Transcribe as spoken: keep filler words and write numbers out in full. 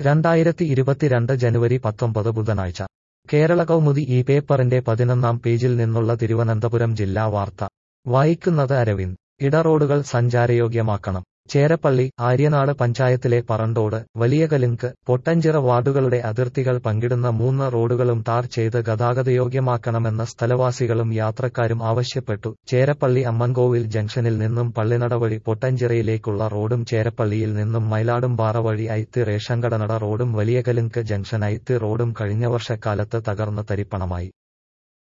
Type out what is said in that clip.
രണ്ടായിരത്തി ഇരുപത്തിരണ്ട് ജനുവരി പത്തൊമ്പത് ബുധനാഴ്ച കേരള കൗമുദി ഈ പേപ്പറിന്റെ പതിനൊന്നാം പേജിൽ നിന്നുള്ള തിരുവനന്തപുരം ജില്ലാ വാർത്ത വായിക്കുന്നത് അരവിന്ദ്. ഇടറോഡുകൾ സഞ്ചാരയോഗ്യമാക്കണം. ചേരപ്പള്ളി ആര്യനാട് പഞ്ചായത്തിലെ പറണ്ടോട്, വലിയകലുങ്ക്, പൊട്ടഞ്ചിറ വാർഡുകളുടെ അതിർത്തികൾ പങ്കിടുന്ന മൂന്ന് റോഡുകളും ടാർ ചെയ്ത് ഗതാഗതയോഗ്യമാക്കണമെന്ന് സ്ഥലവാസികളും യാത്രക്കാരും ആവശ്യപ്പെട്ടു. ചേരപ്പള്ളി അമ്മൻകോവിൽ ജംഗ്ഷനിൽ നിന്നും പള്ളിനട വഴി പൊട്ടഞ്ചിറയിലേക്കുള്ള റോഡും ചേരപ്പള്ളിയിൽ നിന്നും മയിലാടുംപാറ വഴി ഐത്തി റേഷൻകടനട റോഡും വലിയകലുങ്ക് ജംഗ്ഷൻ ഐത്തി റോഡും കഴിഞ്ഞ വർഷക്കാലത്ത് തകർന്ന് തരിപ്പണമായി.